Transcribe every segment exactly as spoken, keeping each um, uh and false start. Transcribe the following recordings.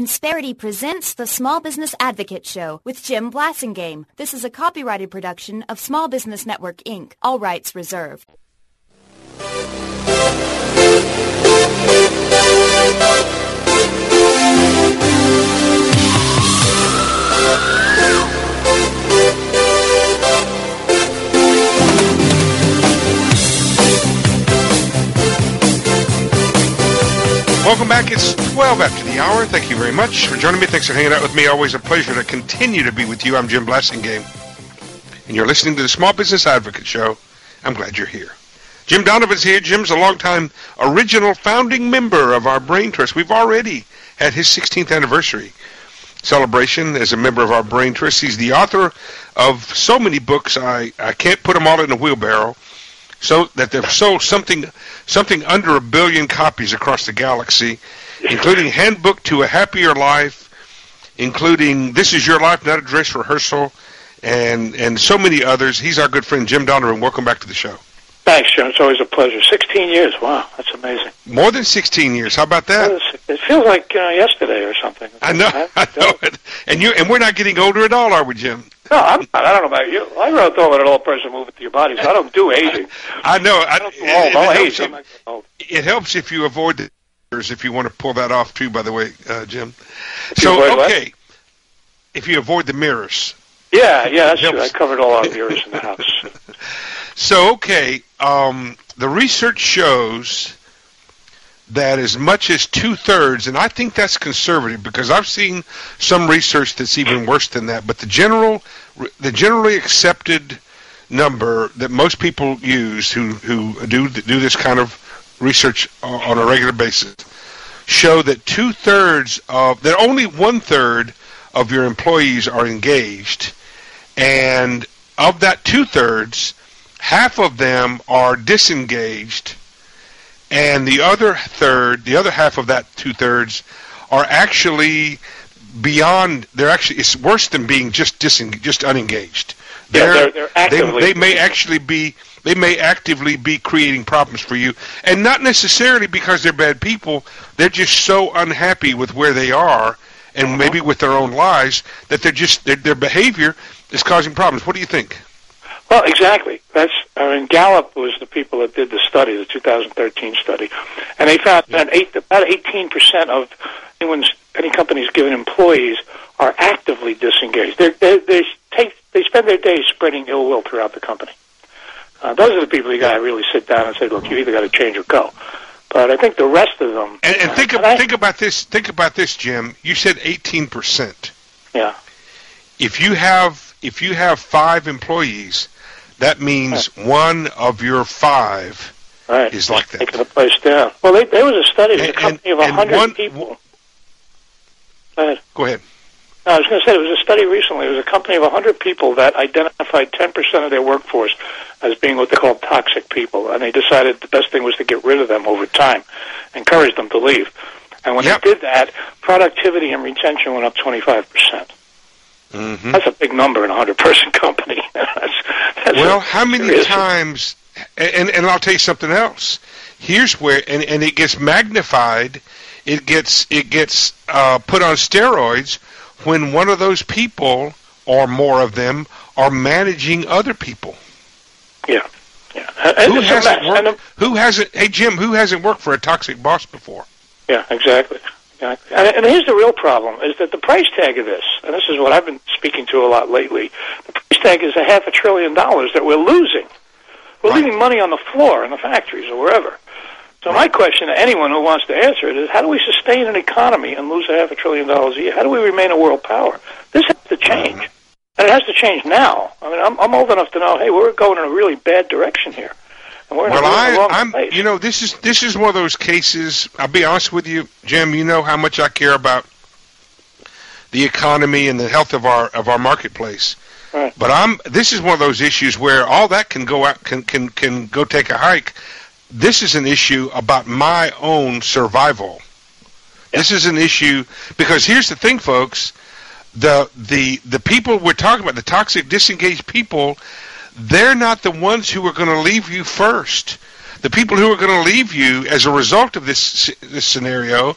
Insperity presents the Small Business Advocate Show with Jim Blasingame. This is a copyrighted production of Small Business Network, Incorporated. All rights reserved. Welcome back. It's twelve after the hour. Thank you very much for joining me. Thanks for hanging out with me. Always a pleasure to continue to be with you. I'm Jim Blasingame, and you're listening to the Small Business Advocate Show. I'm glad you're here. Jim Donovan's here. Jim's a longtime original founding member of our Brain Trust. We've already had his sixteenth anniversary celebration as a member of our Brain Trust. He's the author of so many books, I, I can't put them all in a wheelbarrow, so that they've sold something something under a billion copies across the galaxy, including Handbook to a Happier Life, including This Is Your Life, Not a Dress Rehearsal, and and so many others. He's our good friend, Jim Donovan. Welcome back to the show. Thanks, Jim. It's always a pleasure. sixteen years. Wow, that's amazing. More than sixteen years. How about that? It feels like uh, yesterday or something. I know. I know it. And you and we're not getting older at all, are we, Jim? No, I'm not. I don't know about you. I wrote thought an old person moving to your body, so I don't do aging. I know. I, I don't do old. I'll age. I'm not old. It helps if you avoid the mirrors, if you want to pull that off, too, by the way, uh, Jim. If so, okay. What? If you avoid the mirrors. Yeah, yeah, that's true. I covered all our mirrors in the house. So, okay, um, the research shows that as much as two-thirds, and I think that's conservative because I've seen some research that's even worse than that, but the general, the generally accepted number that most people use who, who do do this kind of research on a regular basis show that two-thirds of, that only one-third of your employees are engaged, and of that two-thirds, half of them are disengaged, and the other third, the other half of that two-thirds are actually beyond, they're actually, it's worse than being just disengaged, just unengaged. They're, yeah, they're, they're actively, they, they may actually be, they may actively be creating problems for you, and not necessarily because they're bad people, they're just so unhappy with where they are, and uh-huh. maybe with their own lives, that they're just, their, their behavior is causing problems. What do you think? Well, exactly. That's, I mean, Gallup was the people that did the study, the two thousand thirteen study, and they found yeah. that eight, about eighteen percent of anyone's, any company's given employees are actively disengaged. They're, they they take they spend their days spreading ill will throughout the company. Uh, those are the people you got to really sit down and say, look, you either got to change or go. But I think the rest of them. And, and think uh, of, and I, think about this. Think about this, Jim. You said eighteen percent. Yeah. If you have if you have five employees, that means right. one of your five right. is like that. Taking the place down. Well, they, there was a study with a company and, of one hundred people. Go ahead. Go ahead. No, I was going to say, there was a study recently. It was a company of one hundred people that identified ten percent of their workforce as being what they called toxic people, and they decided the best thing was to get rid of them over time, encourage them to leave. And when yep. they did that, productivity and retention went up twenty-five percent. Mm-hmm. That's a big number in a hundred-person company. that's, that's well, how many times, and, and I'll tell you something else. Here's where, and, and it gets magnified, it gets it gets uh, put on steroids when one of those people, or more of them, are managing other people. Yeah, yeah. Who hasn't, worked, who hasn't, hey, Jim, who hasn't worked for a toxic boss before? Yeah, exactly. Exactly. And, and here's the real problem, is that the price tag of this, and this is what I've been speaking to a lot lately, the price tag is a half a trillion dollars that we're losing. We're right. leaving money on the floor in the factories or wherever. So right. my question to anyone who wants to answer it is, how do we sustain an economy and lose a half a trillion dollars a year? How do we remain a world power? This has to change. Mm-hmm. And it has to change now. I mean, I'm, I'm old enough to know, hey, we're going in a really bad direction here. And we're well, in I, the wrong I'm, place. you know, this is this is one of those cases. I'll be honest with you, Jim. You know how much I care about the economy and the health of our of our marketplace. Right. But I'm. This is one of those issues where all that can go out can can can go take a hike. This is an issue about my own survival. Yeah. This is an issue because here's the thing, folks. The the the people we're talking about, the toxic, disengaged people, they're not the ones who are going to leave you first. The people who are going to leave you as a result of this this scenario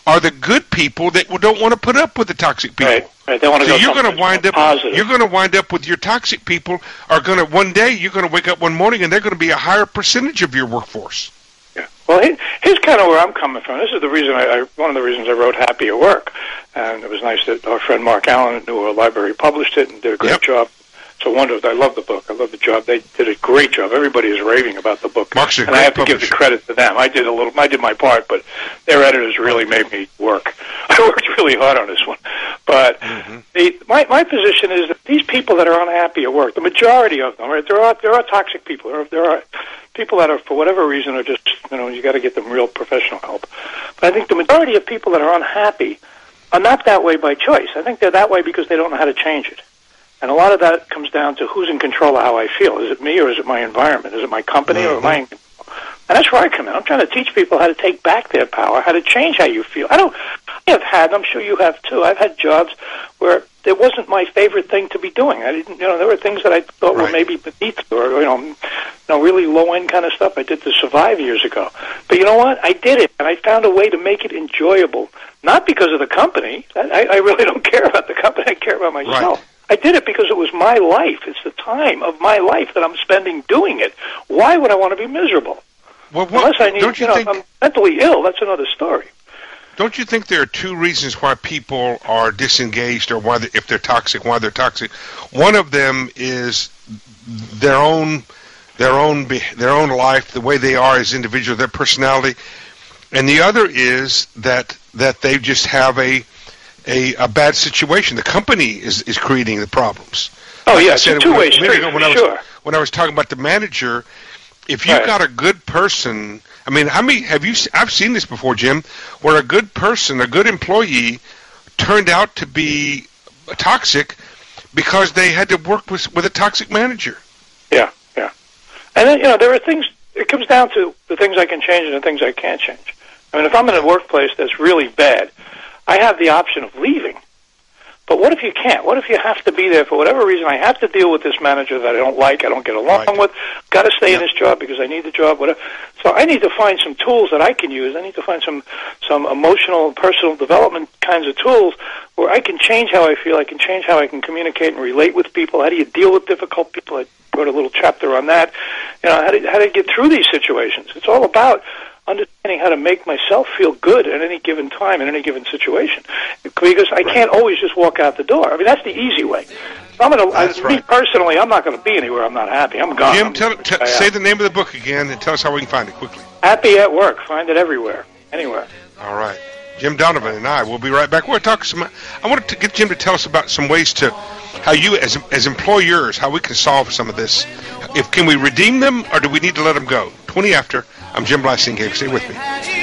are the good people that don't want to put up with the toxic people. Right, right. They want to so go you're going to wind up. Positive. You're going to wind up with your toxic people are going to one day. You're going to wake up one morning and they're going to be a higher percentage of your workforce. Yeah. Well, he, here's kind of where I'm coming from. This is the reason I, I one of the reasons I wrote Happy at Work, and it was nice that our friend Mark Allen at New World Library published it and did a great Yep. job. It's a wonder. I love the book. I love the job. They did a great job. Everybody is raving about the book, Mark's a and great I have to publisher. give the credit to them. I did a little. I did my part, but their editors really made me work. I worked really hard on this one. But Mm-hmm. the, my my position is that these people that are unhappy at work, the majority of them, right? There are there are toxic people. There are, there are people that are, for whatever reason, are just, you know, you got to get them real professional help. But I think the majority of people that are unhappy are not that way by choice. I think they're that way because they don't know how to change it. And a lot of that comes down to who's in control of how I feel. Is it me or is it my environment? Is it my company mm-hmm. or am I in control? And that's where I come in. I'm trying to teach people how to take back their power, how to change how you feel. I don't. I have had, I'm sure you have too, I've had jobs where it wasn't my favorite thing to be doing. I didn't, you know, there were things that I thought right. were maybe beneath or, you know, you know, really low-end kind of stuff I did to survive years ago. But you know what? I did it, and I found a way to make it enjoyable, not because of the company. I, I really don't care about the company. I care about myself. Right. I did it because it was my life. It's the time of my life that I'm spending doing it. Why would I want to be miserable? Well, what, Unless I need, don't you, you know, think, if I'm mentally ill, that's another story. Don't you think there are two reasons why people are disengaged or why, they, if they're toxic, why they're toxic? One of them is their own, their own, their own life, the way they are as individuals, their personality, and the other is that that they just have a a, a bad situation. The company is, is creating the problems. Oh like yeah, I it's said a two-way street, when I was, sure. When I was talking about the manager, if you've right. got a good person, I mean, how many have you? I've seen this before, Jim, where a good person, a good employee, turned out to be toxic because they had to work with with a toxic manager. Yeah, yeah, and then you know there are things. It comes down to the things I can change and the things I can't change. I mean, if I'm in a workplace that's really bad, I have the option of leaving. But what if you can't? What if you have to be there for whatever reason? I have to deal with this manager that I don't like, I don't get along right. with. Got to stay yep. in this job because I need the job. Whatever. So I need to find some tools that I can use. I need to find some some emotional and personal development kinds of tools where I can change how I feel. I can change how I can communicate and relate with people. How do you deal with difficult people? I wrote a little chapter on that. You know, how to how to get through these situations. It's all about understanding how to make myself feel good at any given time, in any given situation. Because I can't always just walk out the door. I mean, that's the easy way. I'm gonna, That's I, right. Me personally, I'm not going to be anywhere I'm not happy. I'm gone. Jim, I'm tell, t- say the name of the book again and tell us how we can find it quickly. Happy at Work. Find it everywhere, anywhere. All right. Jim Donovan and I will be right back. We're talking some, I wanted to get Jim to tell us about some ways to, how you, as as employers, how we can solve some of this. If Can we redeem them, or do we need to let them go? twenty after. I'm Jim Blasingame. Stay with me.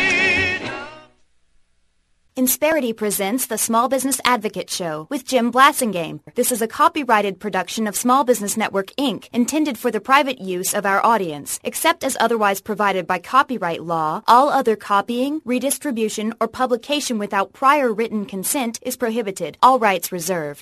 Insperity presents the Small Business Advocate Show with Jim Blasingame. This is a copyrighted production of Small Business Network, Incorporated, intended for the private use of our audience. Except as otherwise provided by copyright law, all other copying, redistribution, or publication without prior written consent is prohibited. All rights reserved.